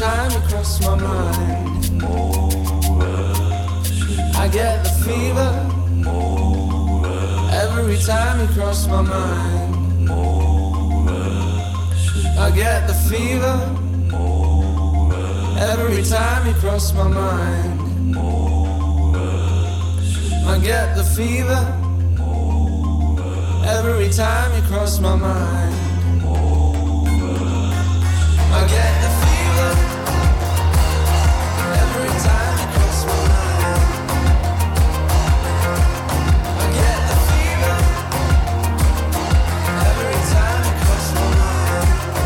time you cross my mind. I get the fever every time you cross my mind. I get the fever every time you cross my mind. I get the fever every time you cross my mind. I get the fever every time you cross my mind. I get the fever every time you cross my mind.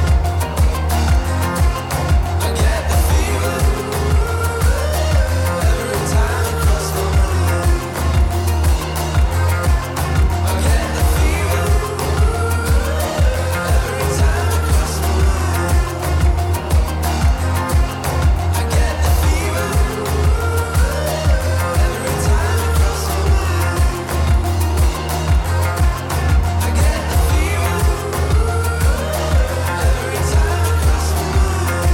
I get the fever every time you cross my mind. I get the fever every time you cross my mind. I get the fever every time you cross my mind. I get the fever every time you cross my mind.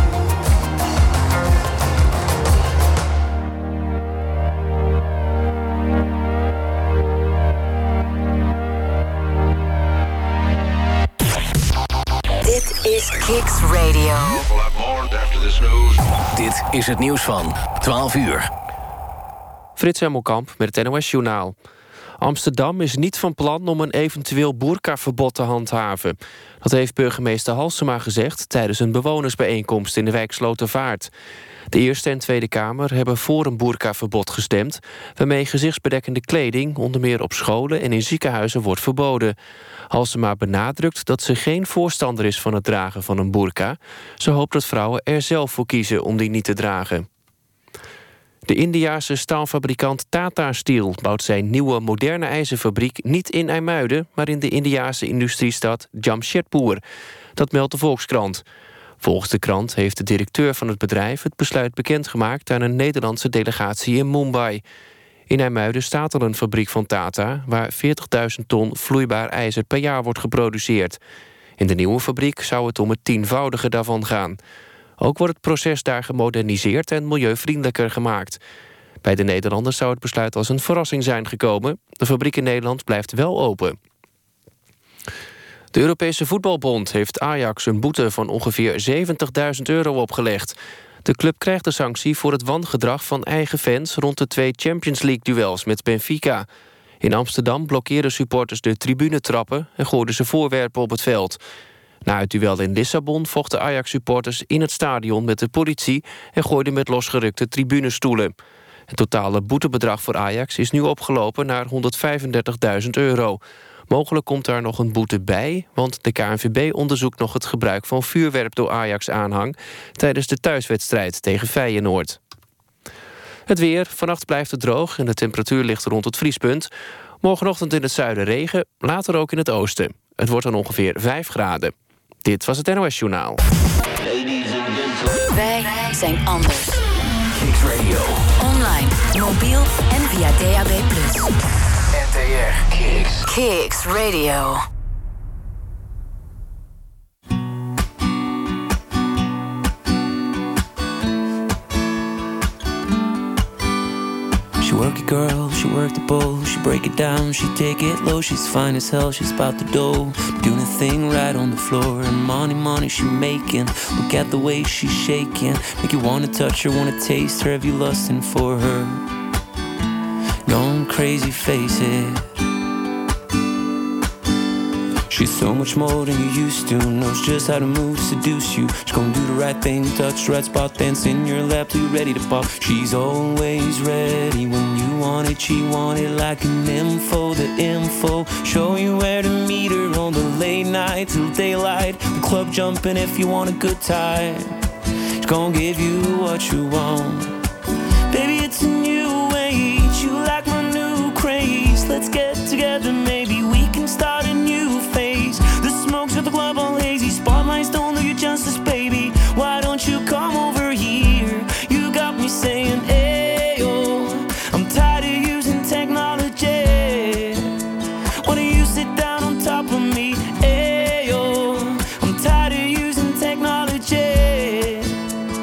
Dit is Kicks Radio. Dit is het nieuws van 12 uur. Frits Hemmelkamp met het NOS-journaal. Amsterdam is niet van plan om een eventueel boerkaverbod te handhaven. Dat heeft burgemeester Halsema gezegd tijdens een bewonersbijeenkomst in de wijk Slotervaart. De Eerste en Tweede Kamer hebben voor een boerkaverbod gestemd, waarmee gezichtsbedekkende kleding onder meer op scholen en in ziekenhuizen wordt verboden. Halsema benadrukt dat ze geen voorstander is van het dragen van een boerka. Ze hoopt dat vrouwen er zelf voor kiezen om die niet te dragen. De Indiase staalfabrikant Tata Steel bouwt zijn nieuwe moderne ijzerfabriek niet in IJmuiden, maar in de Indiase industriestad Jamshedpur. Dat meldt de Volkskrant. Volgens de krant heeft de directeur van het bedrijf het besluit bekendgemaakt aan een Nederlandse delegatie in Mumbai. In IJmuiden staat al een fabriek van Tata, waar 40.000 ton vloeibaar ijzer per jaar wordt geproduceerd. In de nieuwe fabriek zou het om het 10-voudige daarvan gaan. Ook wordt het proces daar gemoderniseerd en milieuvriendelijker gemaakt. Bij de Nederlanders zou het besluit als een verrassing zijn gekomen. De fabriek in Nederland blijft wel open. De Europese Voetbalbond heeft Ajax een boete van ongeveer €70.000 opgelegd. De club krijgt de sanctie voor het wangedrag van eigen fans rond de 2 Champions League-duels met Benfica. In Amsterdam blokkeerden supporters de tribunetrappen en gooiden ze voorwerpen op het veld. Na het duel in Lissabon vochten Ajax-supporters in het stadion met de politie en gooiden met losgerukte tribunestoelen. Het totale boetebedrag voor Ajax is nu opgelopen naar €135.000. Mogelijk komt daar nog een boete bij, want de KNVB onderzoekt nog het gebruik van vuurwerk door Ajax-aanhang tijdens de thuiswedstrijd tegen Feyenoord. Het weer, vannacht blijft het droog en de temperatuur ligt rond het vriespunt. Morgenochtend in het zuiden regen, later ook in het oosten. Het wordt dan ongeveer 5 graden. Dit was het NOS Journaal. Wij zijn anders. Kicks Radio. Online, mobiel en via DAB+. NTR. Kicks. Kicks Radio. She work it girl, she work the bowl, she break it down, she take it low, she's fine as hell, she's about the dough, doing a thing right on the floor, and money she making, look at the way she's shaking, make you wanna touch her, wanna taste her, have you lusting for her, going crazy, face it. She's so much more than you used to, knows just how to move to seduce you. She's gonna do the right thing, touch the right spot, dance in your lap till you're ready to pop. She's always ready when you want it, she want it like an info, the info. Show you where to meet her on the late night till daylight. The club jumping if you want a good time. She's gonna give you what you want. Baby, it's a new age, you like my new craze. Let's get together, maybe we can start a new phase. The smokes at the club all hazy, spotlights don't do you justice, baby. Why don't you come over here? You got me saying, ayo, I'm tired of using technology. Why don't you sit down on top of me? Ayo, I'm tired of using technology.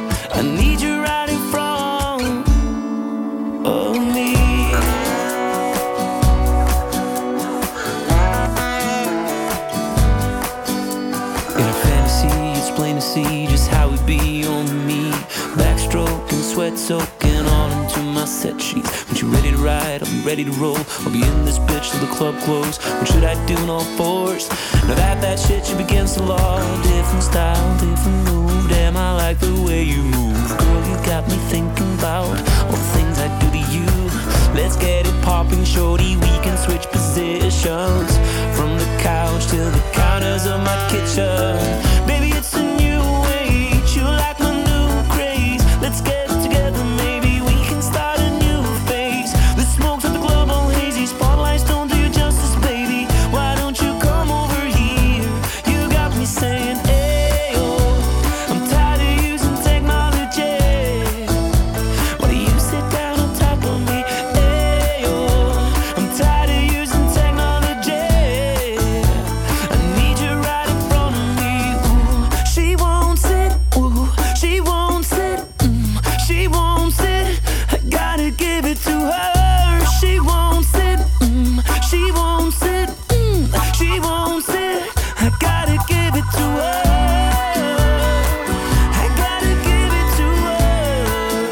see, it's plain to see just how it be on me. Backstroke and sweat soaking all into my set sheets. When you're ready to ride, I'll be ready to roll. I'll be in this bitch till the club close. What should I do in all fours? Now that shit should be against the law. Different style, different move. Damn, I like the way you move. Girl, you got me thinking about all the things I do to you. Let's get it popping, shorty. We can switch positions from the couch to the counters of my kitchen. Baby, it's a new age. You like my new craze. Let's get it together, maybe we can start a new phase. The smoke's at the club all hazy. Spotlights don't do you justice, baby. Why don't you come over here? You got me saying, ayo, I'm tired of using technology. Why do you sit down on top of me? Ayo, I'm tired of using technology. I need you right in front of me. Ooh, she won't sit. Ooh, she won't sit. She won't sit. I gotta give it to her. She won't sit. She won't sit. She won't sit. I gotta give it to her. I gotta give it to her.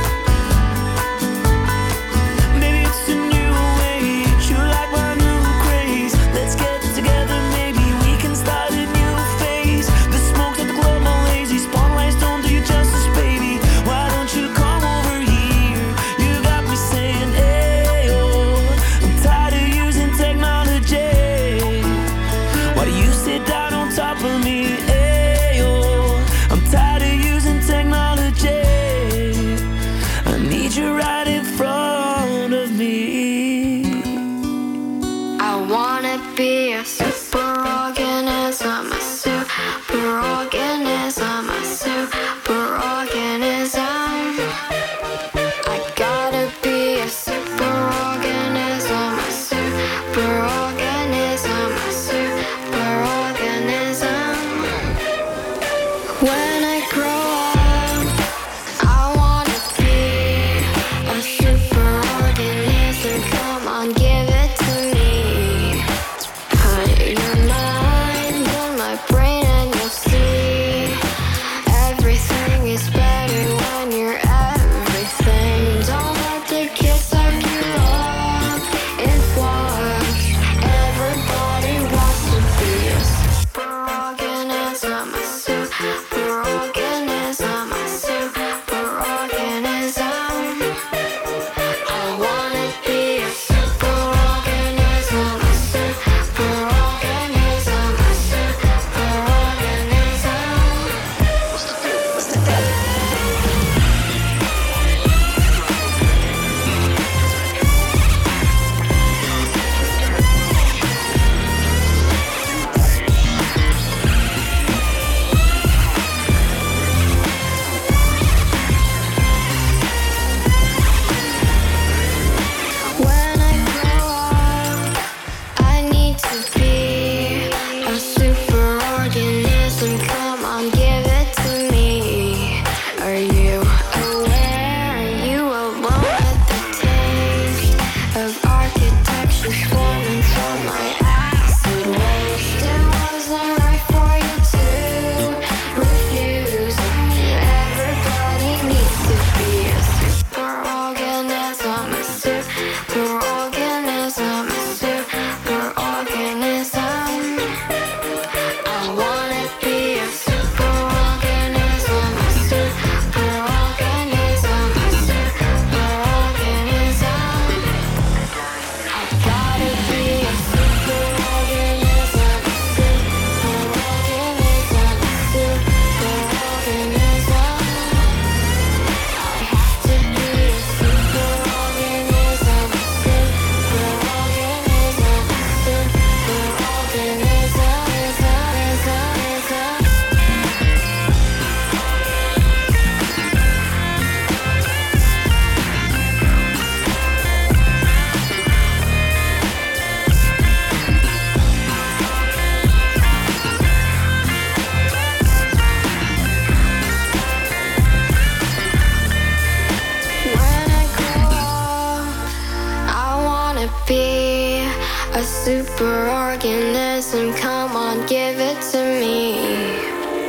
Maybe it's a new age. You like my new craze. Let's get together, maybe we can start a new phase. The smoke's at the club all lazy. Spotlights don't do you justice, baby. Why don't you come over here? You got me saying, ayo, I'm tired of using technology. Why do you sit down on top of me? Ayo, I'm tired of using technology. I need you right in front of me. I wanna be a super organism, a super organism, a super organism. I gotta be a super organism, a super organism, a super organism. When I grow up, I wanna be a super organism. Come on, give it to me. Put your mind in my brain and you'll see everything is better when you're everything. Don't let the kids suck you up. It's what everybody wants to be. A super organism, a super organism, a super organism. I wanna be a super organism, a super organism, a super organism. When I grow up, I need to be a super organism. Come on, give it to me. Are you aware? Are you alone with the taste of architecture swarming from my acid waste? It wasn't right for you to refuse. Everybody needs to be a super organism, a super organism, a super organism. I wanna be a super organism, a super organism, a super organism. I gotta be a super organism, a super organism, a super organism. I have to be a super organism, a super organism, a When I grow up, I wanna be a super organism. Come on, give it to me.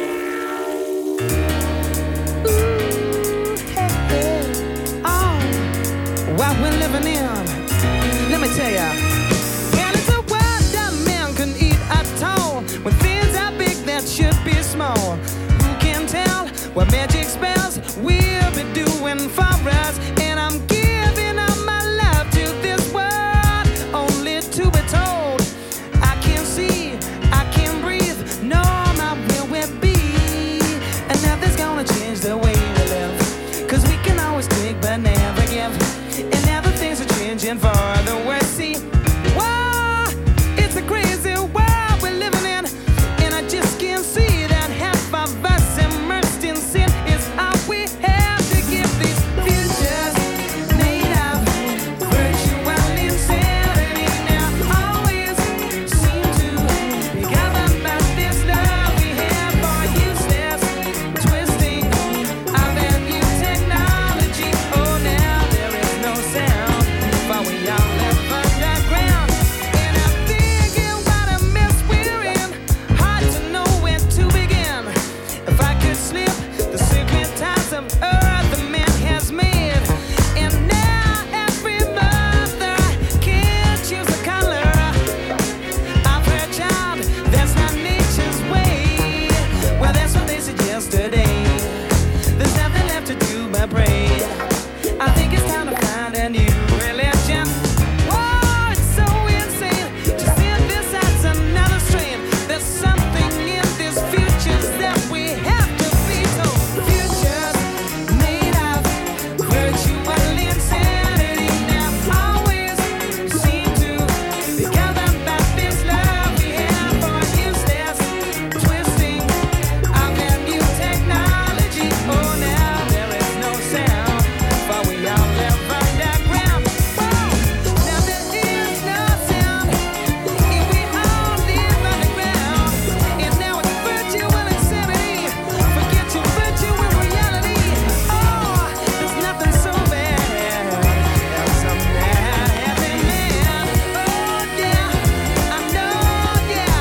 what magic spells will be doing for us. And I'm giving up my love to this world, only to be told I can't see, I can't breathe, no, my will will be. And nothing's gonna change the way we live, 'cause we can always take but never give. And now the things are changing for the worse. See, whoa, it's a crazy world we're living in, and I just can't see that half of us immersed in sin is all we have to give these futures made of virtual insanity. Now always seem to be governed by this love we have for useless twisting of that new technology. Oh, now there is no sound, but we all live underground. And I'm thinking what a mess we're in, hard to know where to begin. If I could slip the secret ties of earth the man has made, and now every mother can't choose a color of her child. That's not nature's way. Well, that's what they said yesterday. There's nothing left to do but pray. I think it's time to find a new religion. Whoa, it's so insane to see this as another strain. There's something in this future that we have to be told. Futures made of virtual insanity. Now always seem to be governed by this love we have for useless twisting of that new technology. Oh, now there is no sound, but we all live underground. Whoa, now there is no sound, and we all live underground. And now it's virtual insanity. Forget your virtual reality. Oh, there's nothing so bad as some bad happy man. Oh, yeah, I know, yeah.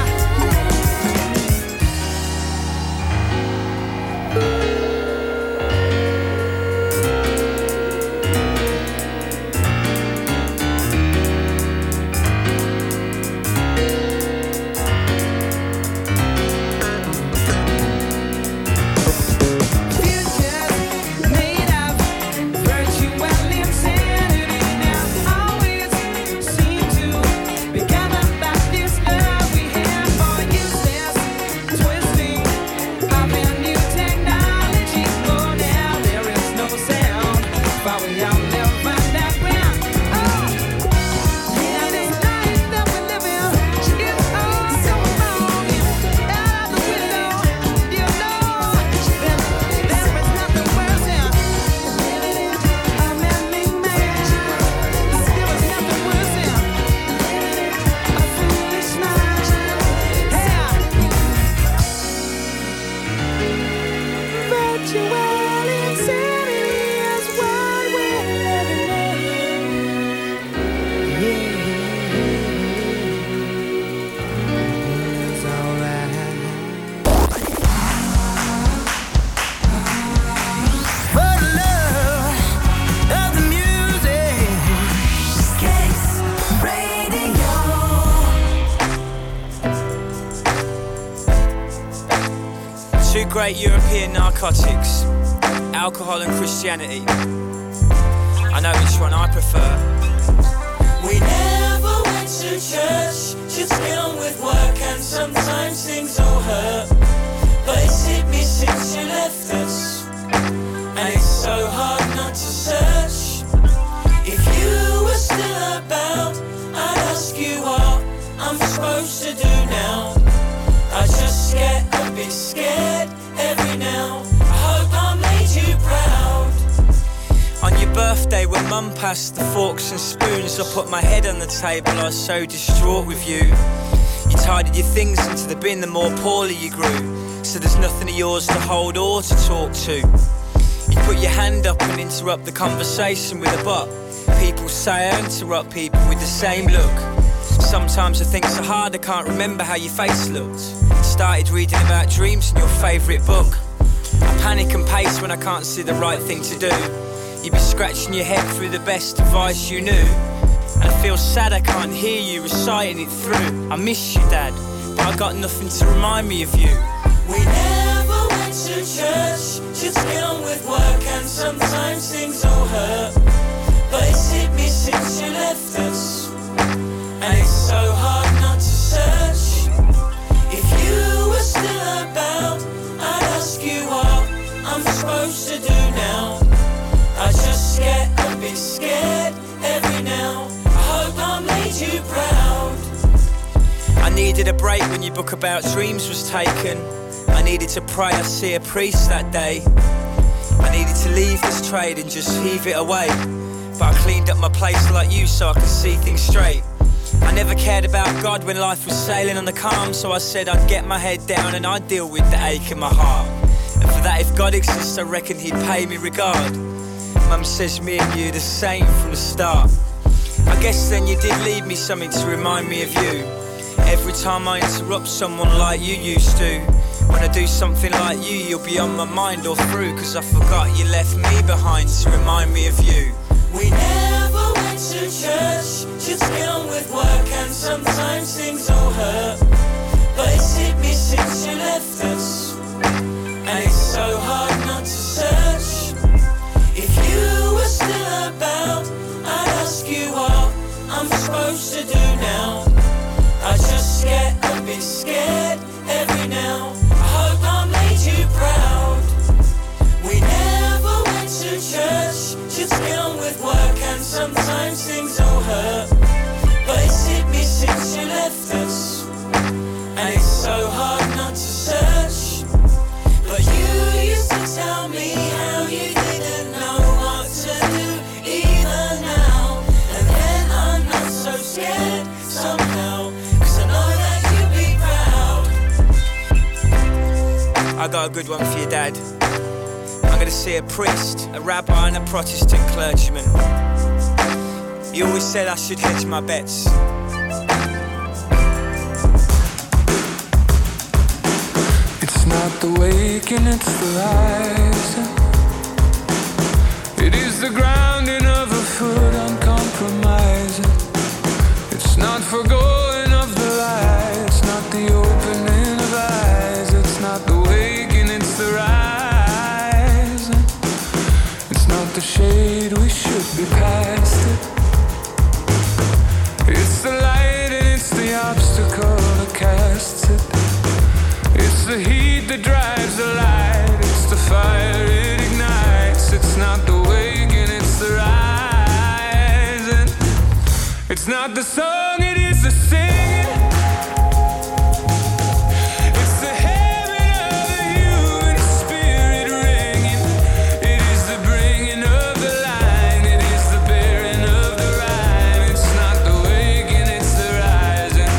Futures made of virtual insanity. Now always seem to be governed by this love we have for useless twisting of that new technology. Oh, now there is no sound, but we all live underground. Oh, now this life that we live in is all so wrong. Out of the window, you know that there is nothing worse than living in a man-made man. There is nothing worse than living in a foolish mind. Yeah. Virtual insanity is what we're living in. Yeah. It's alright. For the love of the music. Kicks Radio. Two great European narcotics, alcohol and Christianity. I know which one I prefer. We never went to church, just get on with work, and sometimes things all hurt. But it's hit me since you left us, and it's so hard not to search. If you were still about, I'd ask you what I'm supposed to do now. I just get a bit scared every now. I hope I made you proud. On your birthday when mum passed the forks and spoons, I put my head on the table, I was so distraught with you. You tidied your things into the bin the more poorly you grew, so there's nothing of yours to hold or to talk to. You put your hand up and interrupt the conversation with a but. People say I interrupt people with the same look. Sometimes I think so hard I can't remember how your face looked. Started reading about dreams in your favourite book. I panic and pace when I can't see the right thing to do. You'd be scratching your head through the best advice you knew. And I feel sad I can't hear you reciting it through. I miss you, Dad, but I got nothing to remind me of you. We never went went to church, just get on with work, and sometimes things all hurt. But it's hit me since you left us, and it's so hard not to search. If you were still about, I'd ask you what I'm supposed to do now. I just get a bit scared every now. I hope I made you proud. I needed a break when your book about dreams was taken. I needed to pray, I see a priest that day. I needed to leave this trade and just heave it away. But I cleaned up my place like you so I could see things straight. I never cared about God when life was sailing on the calm, so I said I'd get my head down and I'd deal with the ache in my heart. And for that, if God exists, I reckon he'd pay me regard. Mum says me and you the same from the start. I guess then you did leave me something to remind me of you. Every time I interrupt someone like you used to, when I do something like you, you'll be on my mind all through. Cause I forgot you left me behind to remind me of you. We never went to church, just get on with work, and sometimes things all hurt. But it's hit me since you left us, and it's so hard not to search. If you were still about, I'd ask you what I'm supposed to do now. I just get a bit scared every now. I hope I made you proud. We never went to church, just get on with work, and sometimes things all hurt. But it's hit me since you left us, and it's so hard not to search. But you used to tell me how you didn't know what to do either now. And then I'm not so scared somehow, cause I know that you'll be proud. I got a good one for your dad. I'm gonna see a priest, a rabbi and a Protestant clergyman. He always said I should hedge my bets. It's not the waking, it's the rising. It is the grounding of a foot uncompromising. It's not forgoing of the light, it's not the opening of eyes. It's not the waking, it's the rising. It's not the shade, we should be past it. It's the light and it's the obstacle that casts it. It's the heat that drives the light. It's the fire it ignites. It's not the waking, it's the rising. It's not the song, it is the singing. It's the heaven of the human spirit ringing. It is the bringing of the line. It is the bearing of the rhyme. It's not the waking, it's the rising.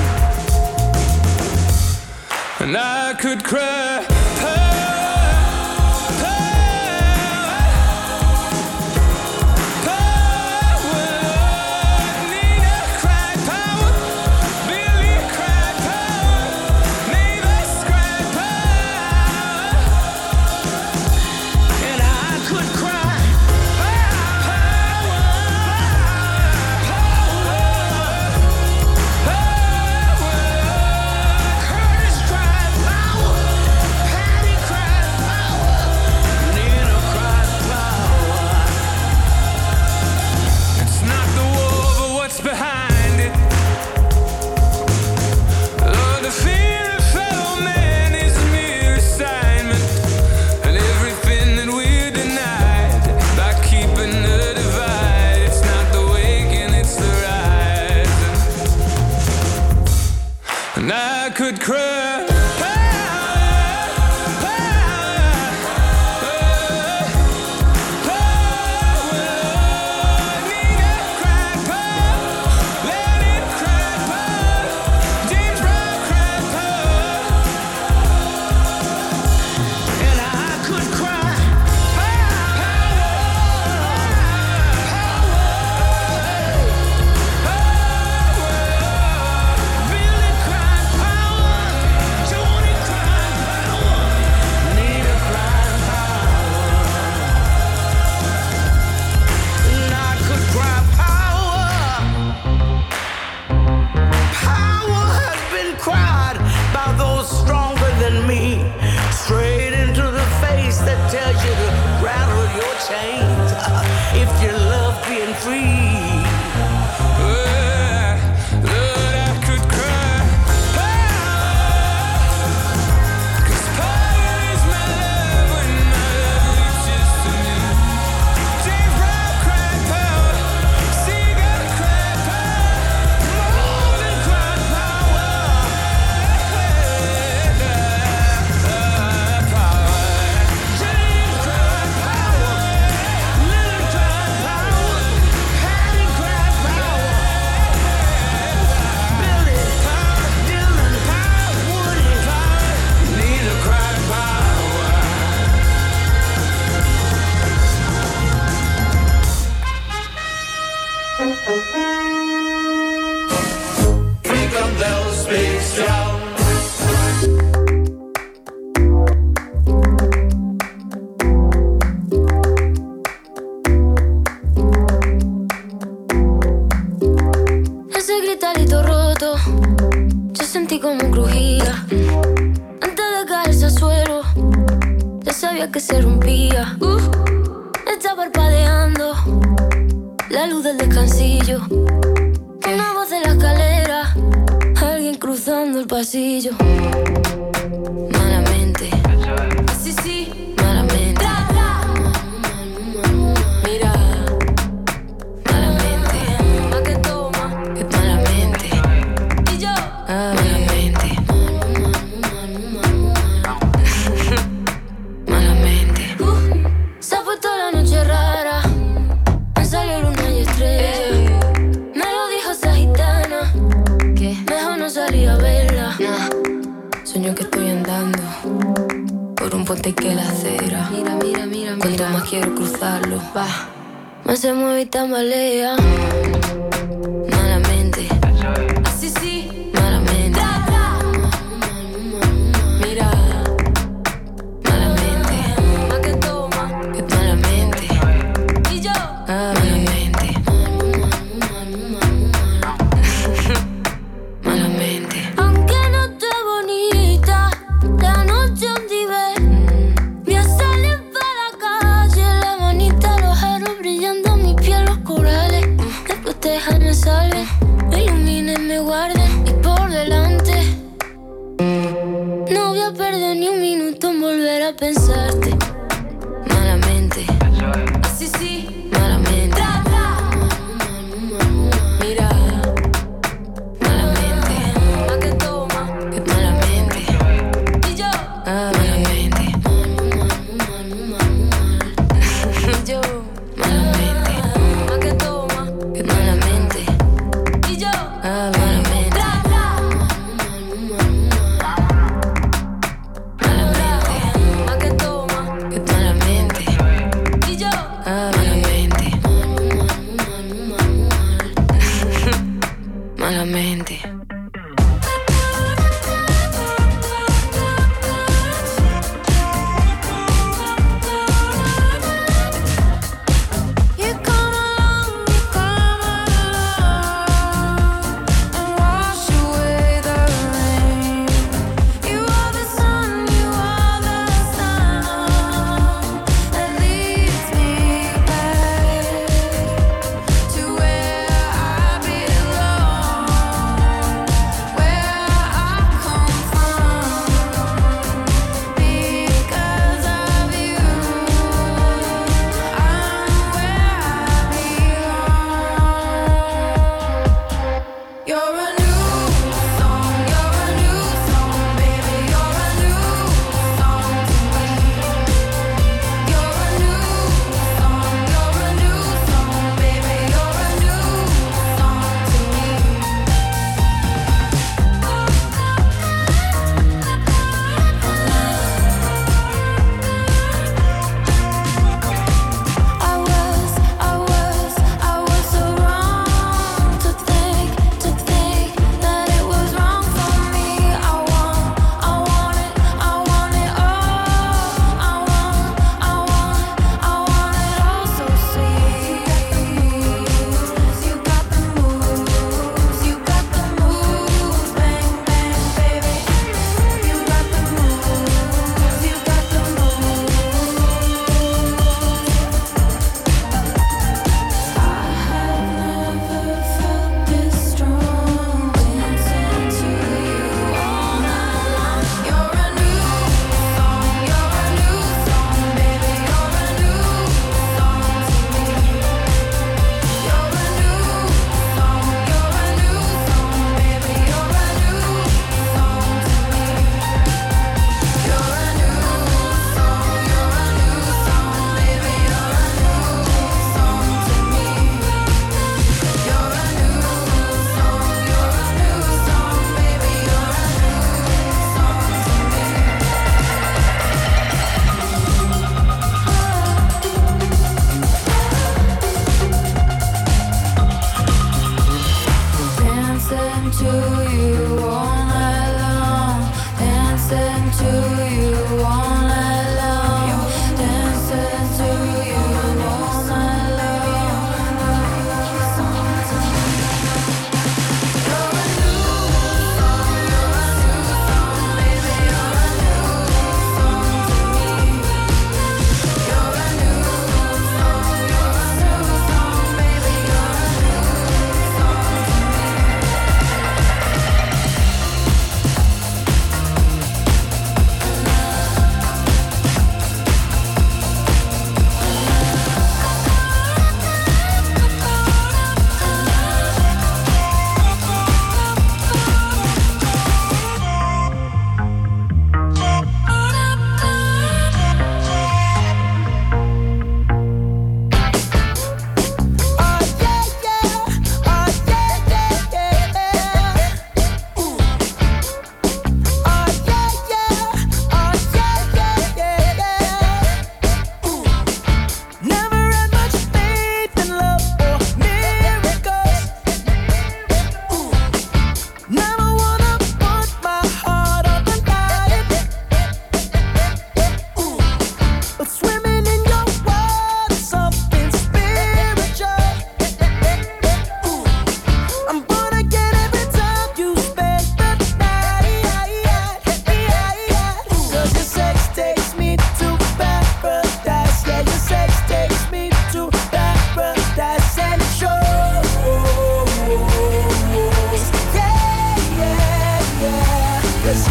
And I could cry. Could cry. Just Kiks Radio. Ese gritarito roto, yo sentí como crujía. Antes de caerse al suelo, ya sabía que se rompía. Está parpadeando la luz del descansillo. Una voz de la escalera, alguien cruzando el pasillo. Malamente, sí, sí, malamente. Mira, malamente, pa' que toma, que malamente. Y yo, malamente. Malamente. Se ha puesto la noche rara, me salió luna y estrella. Me lo dijo esa gitana, que mejor no salía a verla. Sueño que estoy andando por un puente que la acera. Mira, mira, mira, cuanto más quiero cruzarlo, va, más se mueve y tambalea. Malamente, así sí, malamente. Mira, malamente, pa' que toma, que malamente. Y yo, malamente. Malamente. Aunque no esté bonita, la noche donde ve, voy a salir para la calle, la manita, los aros brillando, mi piel, los corales. Me protejan, me salven, me iluminen, me guarden. Y por delante, no voy a perder ni un minuto en volver a pensarte. Malamente, así sí, malamente. Mira, malamente, pa' que toma, que malamente. Y yo, malamente. Y yo, malamente, pa' que toma, que malamente. Y yo, malamente. Malamente, pa' que toma, que malamente. Y yo, malamente.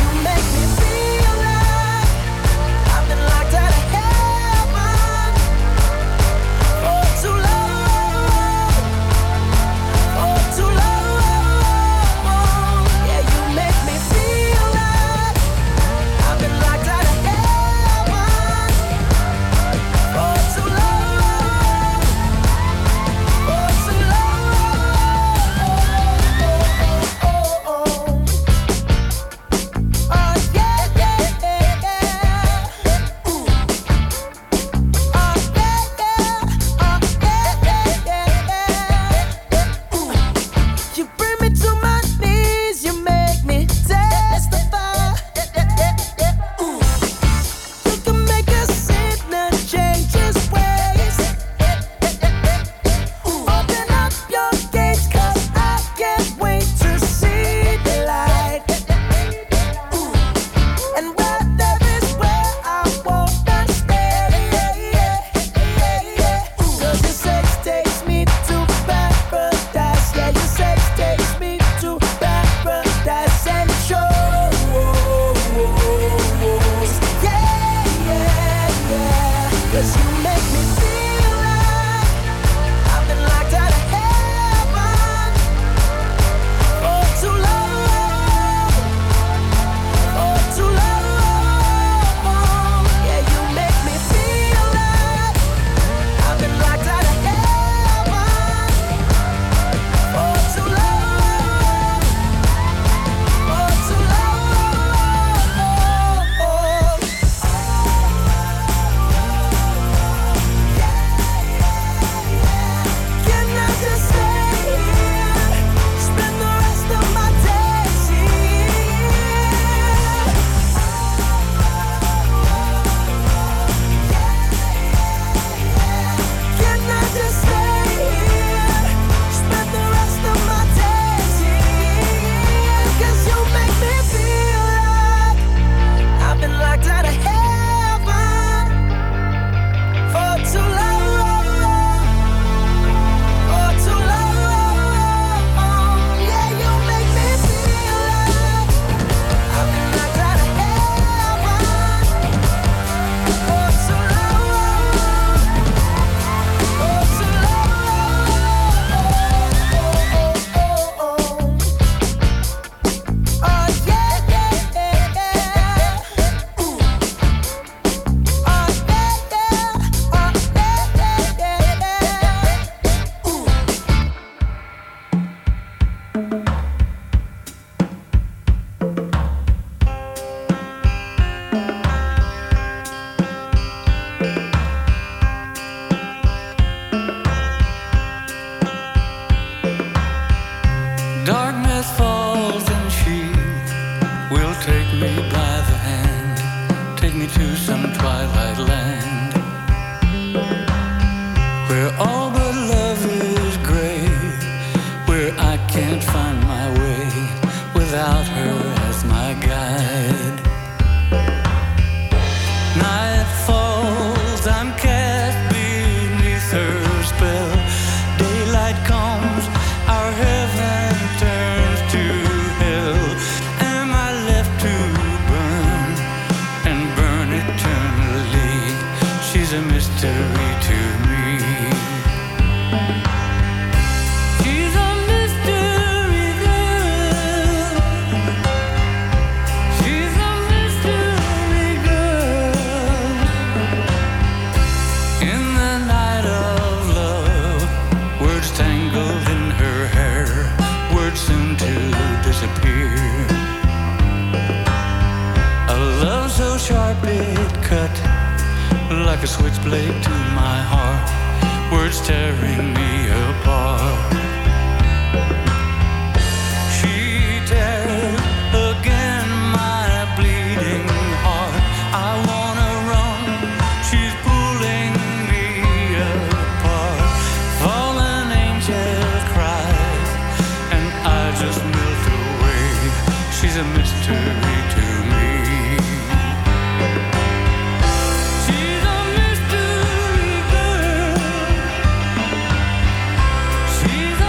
She's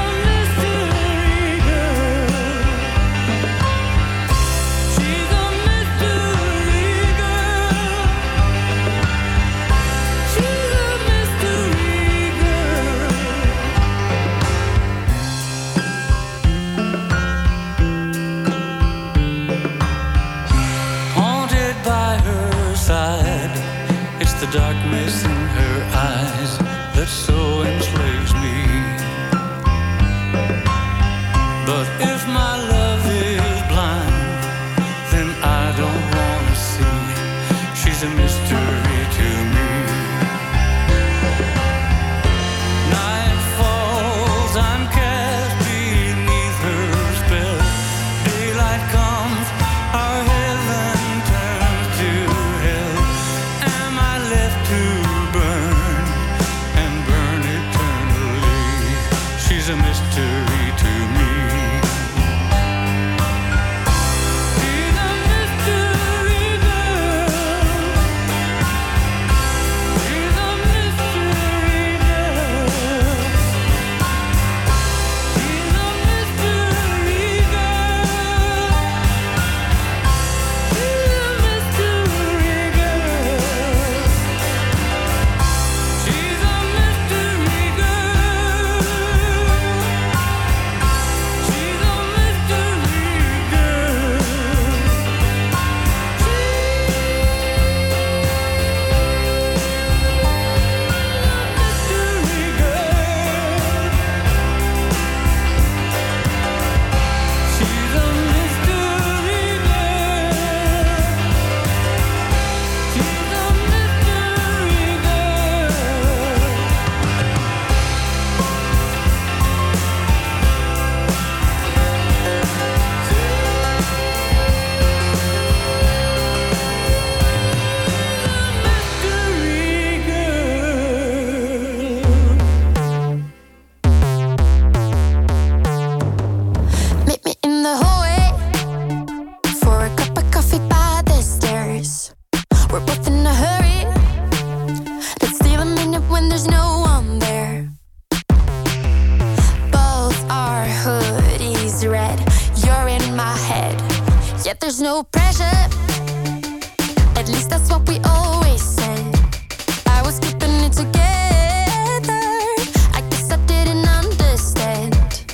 treasure. At least that's what we always said. I was keeping it together. I guess I didn't understand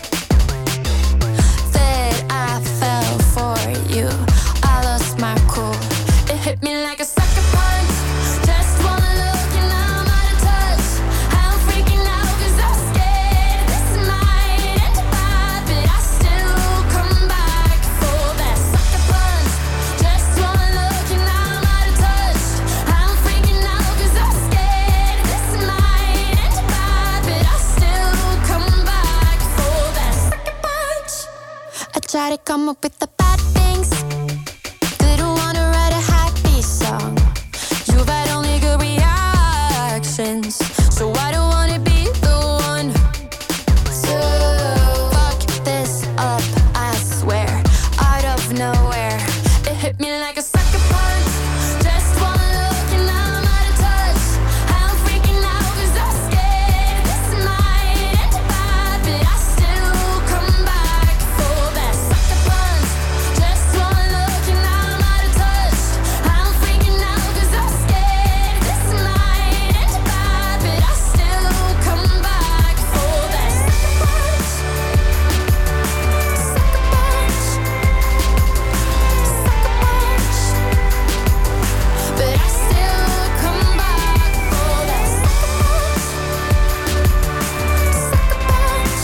that I fell for you. I lost my cool. It hit me like a sucker punch. Just one look and I'm out of touch. I'm freaking out 'cause I'm scared this might end bad, but I still come back for that sucker punch. Just one look and I'm out of touch. I'm freaking out 'cause I'm scared this might end bad, but I still come back for that sucker punch. I try to come up with the bad things. Didn't wanna write a happy song. You've had only good reactions, so I don't wanna be the one to fuck this up. I swear, out of nowhere, it hit me like a sucker punch. Just one look and I'm out of touch. I'm freaking out 'cause I'm scared this might end bad, but I still come back for that sucker punch. Just one look and I'm out of touch. I'm freaking out 'cause I'm scared this might end bad, but I still come back for that sucker punch. Sucker punch. Sucker punch. But I still come back for that sucker punch. Sucker punch.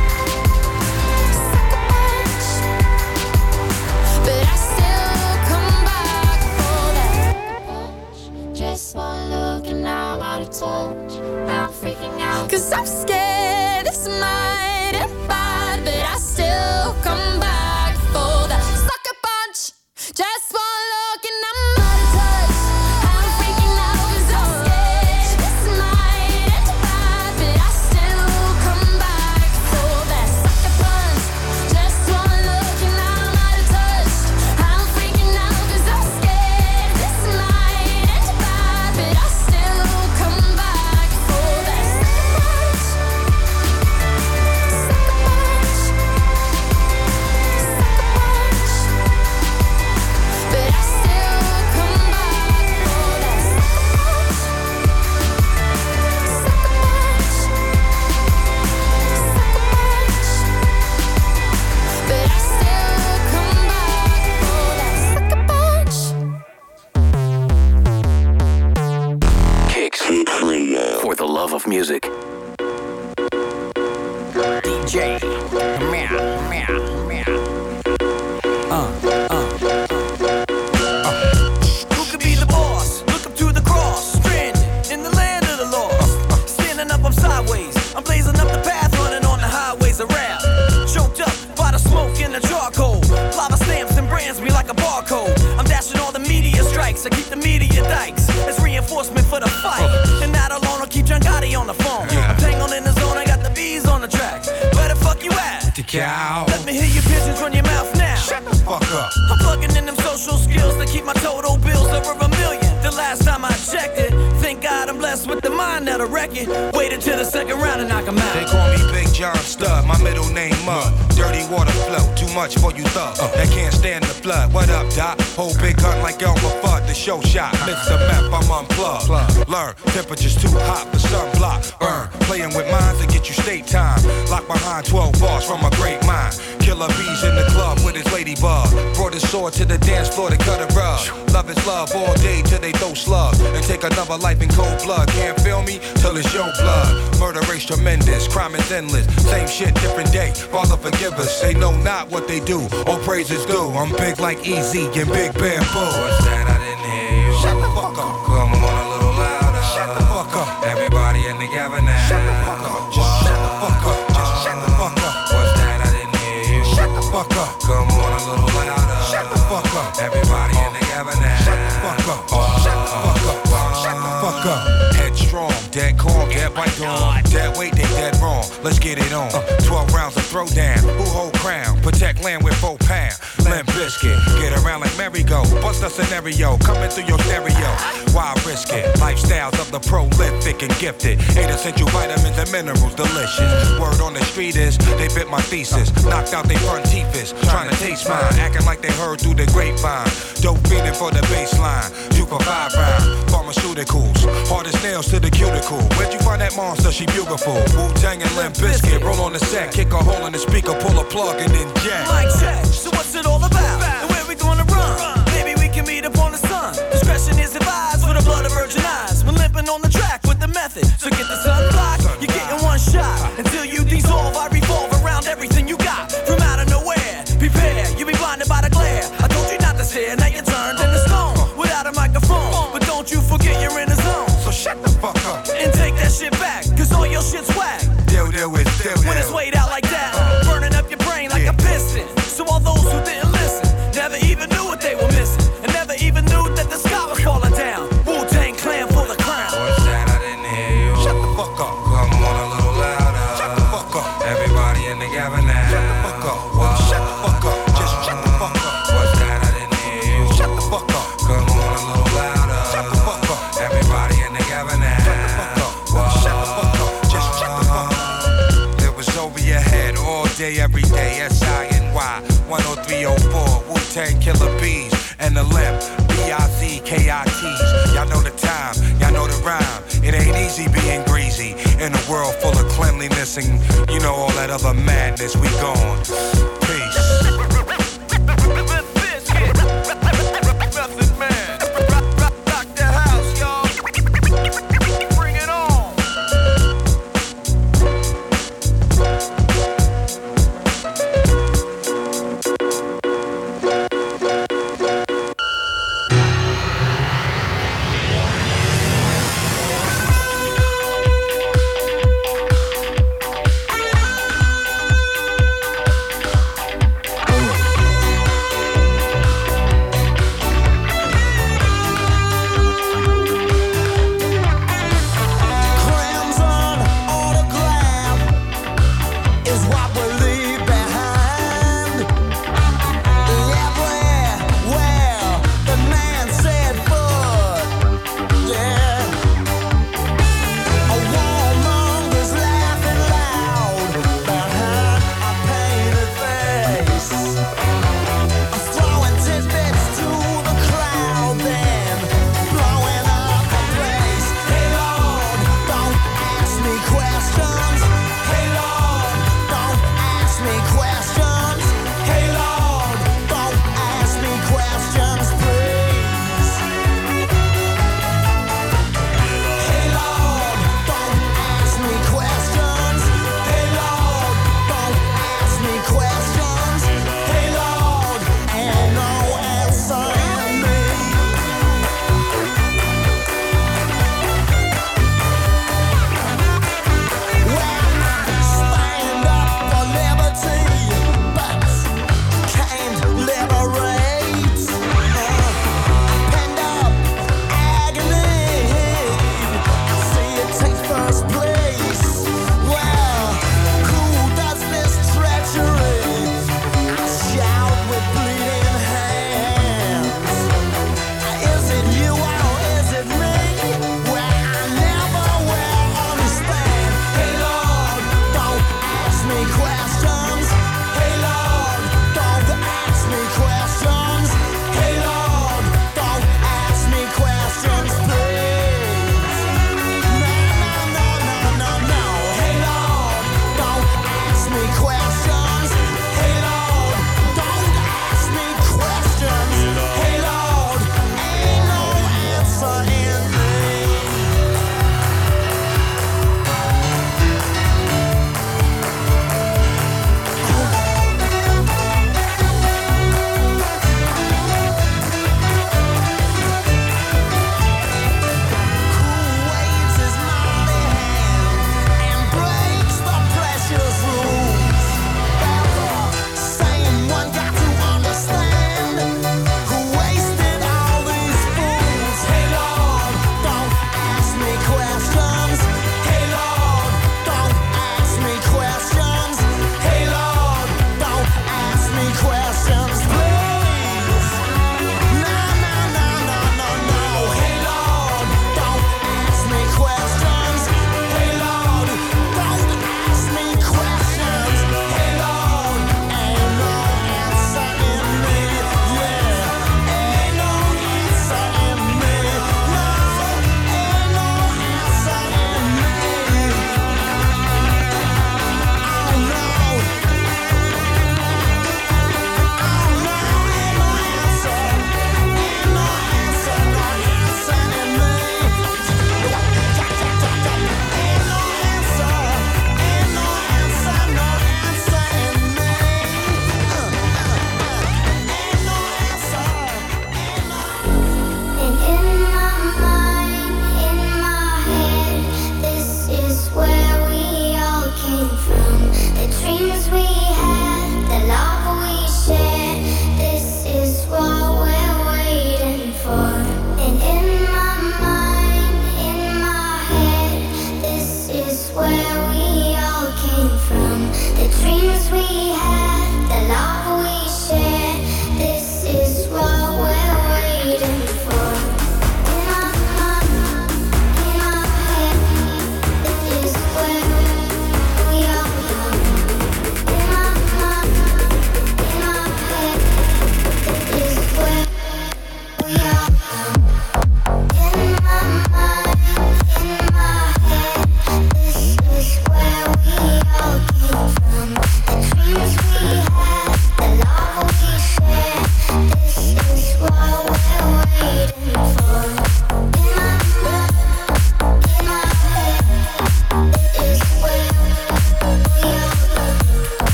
Sucker punch. But I still come back for that punch. Just one look and I'm out of touch. I'm freaking out 'cause I'm scared this might end bad, but I still come back for that sucker punch. Just one look and I'm out of touch. I'm freaking out 'cause I'm scared this might end bad, but I still come back for that sucker punch. Just one look and I'm out of touch. I'm freaking out 'cause I'm scared this might end bad, but I still come back for that sucker punch. Sucker punch. Sucker punch. But I still come back for that sucker punch. Sucker punch. Sucker punch. But I still come back for that sucker punch. Kicks for the love of music. DJ. Meow, meow, meow. Who could be the boss? Look up to the cross. Stranded in the land of the lost. Standing up, I'm sideways. I'm blazing up the path, running on the highways around. Choked up by the smoke and the charcoal. Lava stamps and brands me like a barcode. I'm dashing all the media strikes. I keep the media dikes. It's reinforcement for the fight. And not alone, I'll keep John Gotti on the phone. I'm tangled in the zone, I got the bees on the track. Where the fuck you at? The cow. Let me hear your pigeons run your mouth now. Shut the fuck up. I'm plugging in them social skills to keep my total bills over $1 million. The last time I checked it, thank God I'm blessed with the mind that'll wreck it. Waited till the second round and knock 'em out. They call me Big John Stud, my middle name Mud. Dirty water flow, too much for you thug. That can't stand the flood. What up, Doc? Hold big gun like Elmer Fudd, the show shot. Mr. Meth, I'm unplugged. Learn, temperature's too hot for sunblock. Burn, playing with minds to get you state time. Lock behind 12 bars from a great mind. Killer bees in the club with his ladybug. Brought his sword to the dance floor to cut a rug. Love is love all day till they throw slugs. And take another life in cold blood. Can't feel me till it's your blood. Murder rate's tremendous, crime is endless. Same shit, different day. Father forgive us, they know not what they do. All praises due. I'm big like Easy and Big Bamboo. What's that? I didn't hear you. Shut the fuck up. Come on a little louder. Shut the fuck up. Everybody in together now. Shut the fuck up. Just shut the fuck up. Just shut the fuck up. What's that? I didn't hear you. Shut the fuck up. Come on a little louder. Shut the fuck up. Everybody in together now. Shut the fuck up. Shut the fuck up. Shut the fuck up. Headstrong, dead calm, dead by dawn. Dead weight, they dead wrong. Let's get it on. 12 rounds of throwdown. Who hold crown? Protect land with 4 pounds. Limp Bizkit. Get around like merry-go. Bust a scenario coming through your stereo. Why risk it? Lifestyles of the prolific and gifted. 8 essential vitamins and minerals, delicious. Word on the street is they bit my thesis. Knocked out their front teeth is trying to taste mine. Acting like they heard through the grapevine. Dope feeding for the baseline. 2 for 5 round. Pharmaceuticals. Hard as nails to the cuticle. Where'd you find that monster? She beautiful. Wu-Tang and Limp Bizkit. Roll on the set. Kick a hole in the speaker. Pull a plug and then jack. Mic check. So what's it all about? And where we gonna run? Maybe we can meet up on the sun. Discretion is advised for the blood of virgin eyes. We're limping on the track with the method. So get the sun block. You're getting one shot. Until you dissolve, I revolve around everything you got. From out of nowhere. Prepare. You'll be blinded by the glare. I told you not to stare. Now you're turned into stone. Without a microphone. But don't you forget you're in the zone. So shut the fuck up. And take that shit back. Cause all your shit's whack. Deal with, when it's weighed out like that, burning up your brain like a piston. So all those who didn't listen never even knew what they were missing, and never even knew that the sky was falling down. Wu-Tang Clan for the crown. What's that? I didn't hear you. Shut the fuck up. Come on a little louder. Shut the fuck up. Everybody in the cabin now. Shut the fuck up. Shut the fuck up. Just shut the fuck up. What's that? I didn't hear you. Shut the fuck up. Come on a little louder. Shut the fuck up. Everybody in the cabin now. Shut the fuck up. Shut the fuck up. Just shut the fuck up. It was over your head all day, every day. S-I-N-Y 10304. Wu-Tang Killer Bees and the Limp B-I-Z-K-I-T's. Y'all know the time, y'all know the rhyme. It ain't easy being greasy in a world full of cleanliness and you know all that other madness. We gone. Peace. Method Man. Rock the house, y'all. Bring it on.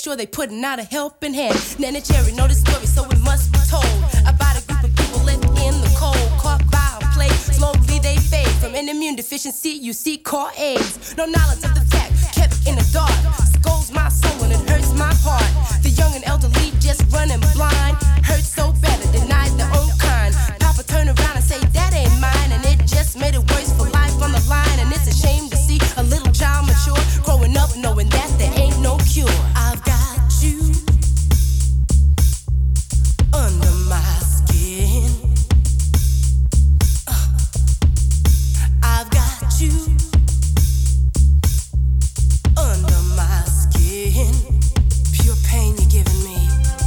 sure they putting out a helping hand. Nana Cherry know the story, so it must be told about a group of people living in the cold, caught by a plague. Slowly they fade from an immune deficiency. You see, caught AIDS. No knowledge of the fact, kept in the dark. Scolds my soul when it hurts my heart. The young and elderly just running blind. Hurts so bad it denied their own kind. Papa turn around and say that ain't mine, and it just made it worse for life on the line. And it's a shame to see a little child mature, growing up knowing that there ain't no cure. I've got you under my skin. I've got you under my skin. Pure pain you're giving me.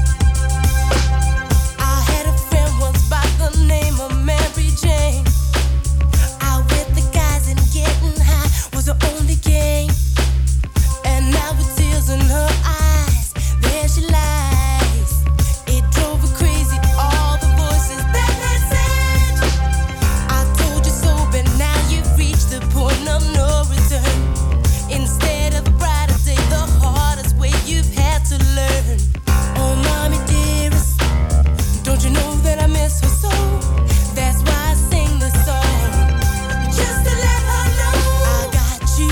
I had a friend once by the name of Mary Jane. Out with the guys and getting high was the only game. And now with tears in her eyes, there she lies. It drove her crazy, all the voices that had said, I told you so, but now you've reached the point of no return. Instead of a brighter day, the hardest way you've had to learn. Oh, mommy dearest, don't you know that I miss her so? That's why I sing this song, just to let her know I got you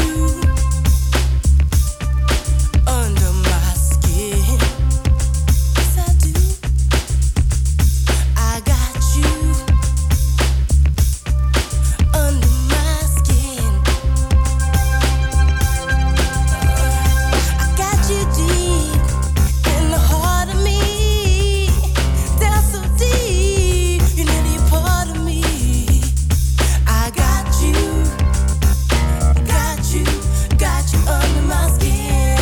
under my skin. Yes, I do. I got you under my skin. I got you deep in the heart of me, down so deep, you're nearly a part of me. I got you under my skin.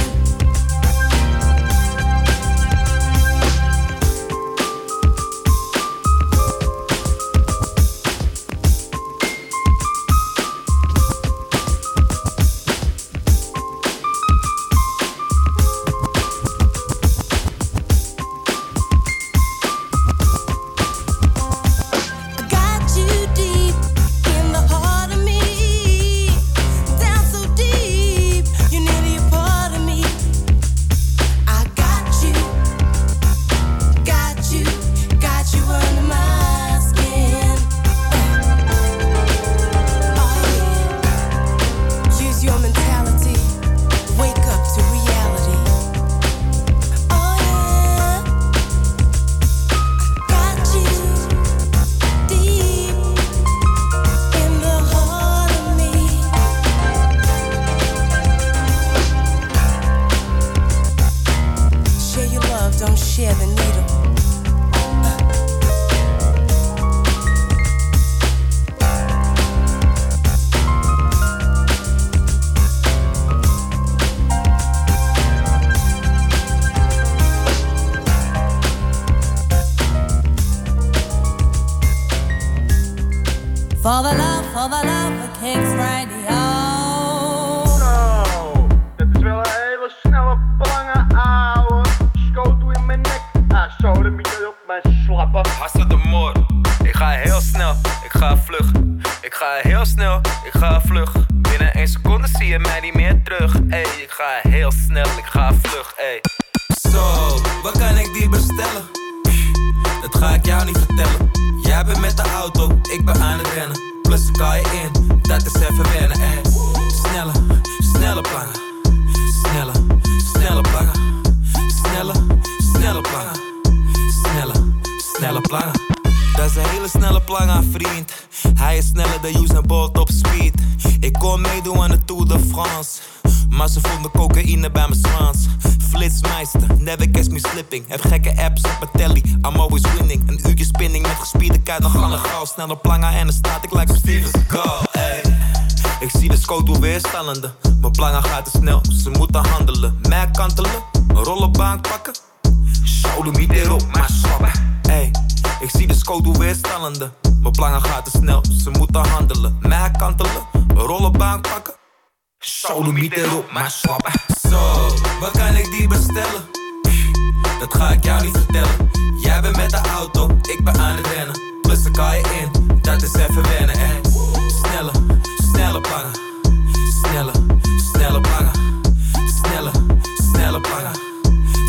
I got you deep in the heart of me, down so deep, you're nearly a part of me. I got you under my skin. Oh yeah. Use your mentality, wake up to reality. Oh yeah. Got you deep in the heart of me. Share your love, don't share the needle. For the love of Kicks Radio. Dit is wel een hele snelle, lange ouwe. Schotel in mijn nek, zo de middel op mijn slappen. Hasse de moord. Ik ga heel snel, ik ga vlug. Ik ga heel snel, ik ga vlug. Binnen 1 seconde zie je mij niet meer terug. Ey, ik ga heel snel, ik ga vlug. Ey. Zo, waar kan ik die bestellen? Dat ga ik jou niet vertellen. Jij bent met de auto, ik ben aan het rennen. Plus ik haal je in, dat is even wennen. Ey. Snelle plannen. Snelle plannen. Snelle plannen. Snelle plannen. Dat is een hele snelle planga, vriend. Hij is sneller dan Usain Bolt op speed. Ik kon meedoen aan de Tour de France, maar ze vonden cocaïne bij mijn zwans. Flitsmeister, never catch me slipping. Heb gekke apps op mijn telly, I'm always winning. Een uurtje spinning met gespierde kuit nog aan de gal. Snelle planga en dan staat ik like op Steven Seagal. Ey. Ik zie de scoot weerstallende. Mijn planga gaat te snel, ze moeten handelen. Mij kantelen, een rollenbank pakken. Sodomiet erop, maar slappen. Ey. Ik zie de scoot weerstallende. Mijn planga gaat te snel, ze moeten handelen. Mij kantelen, een rollenbank pakken. Sodomiet erop, maar slappen. Zo, waar kan ik die bestellen? Dat ga ik jou niet vertellen. Jij bent met de auto, ik ben aan het rennen. Plus ik haal je in, dat is even wennen. Ey. Snelle plangen. Snelle plangen. Snelle plangen.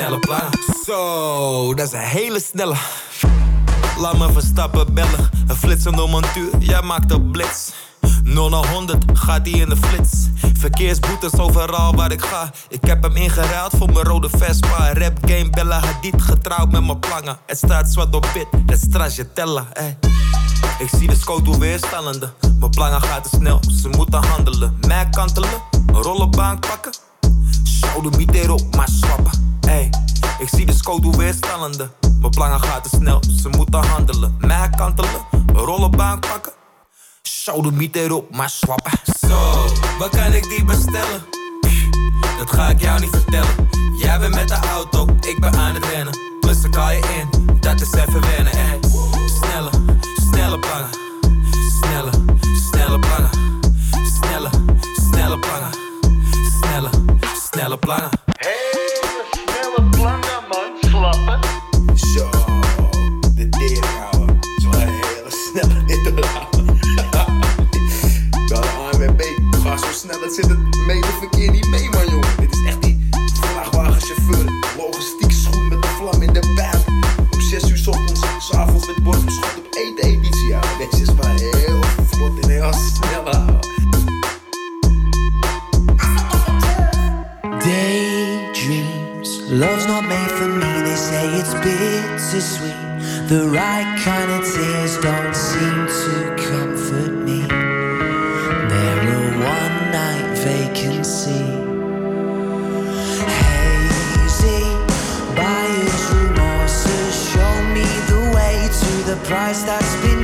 snelle plannen. Zo, dat is een hele snelle. Laat me Verstappen bellen. Een flitsende montuur, jij maakt een blitz. 0 naar 100, gaat die in de flits. Verkeersboetes overal waar ik ga. Ik heb hem ingeruild voor mijn rode Vespa. Rap game, Bella Hadid, getrouwd met mijn plangen. Het staat zwart op wit, het stracciatella, ey. Ik zie de scout weerstallende. Mijn plangen gaat te snel, ze moeten handelen. Mij kantelen, een rollenbank pakken. Sodomiet erop, maar swappen, ey. Ik zie de scout weerstallende. Mijn plangen gaat te snel, ze moeten handelen. Mij kantelen, een rollenbank pakken. Sodomiet erop, maar swappen. Zo, waar kan ik die bestellen? Dat ga ik jou niet vertellen. Jij bent met de auto, ik ben aan het rennen. Plus ik haal je in, dat is even wennen, ey. Snelle, snelle plangen. Snelle, snelle plangen. Snelle, snelle plangen. Snelle, snelle plangen. Hele snelle plangen, man. Slappen. Zo, de tegenhouden. Zo een hele snelle inderdaad. Bij de ANWB gaat zo snel, het zit het medeverkeer niet mee, man, jongen. Dit is echt die vrachtwagenchauffeur, logistiek schoen met de vlam in de buik. Om 6 uur 's ochtends, 's avonds met bord op schot op eten-editie. Ja, dit is maar heel vlot en heel snel houden. Daydreams, love's not made for me. They say it's bittersweet. The right kind of tears don't seem to comfort me. They're a one-night vacancy. Hazy, buyer's remorse show me the way to the price that's been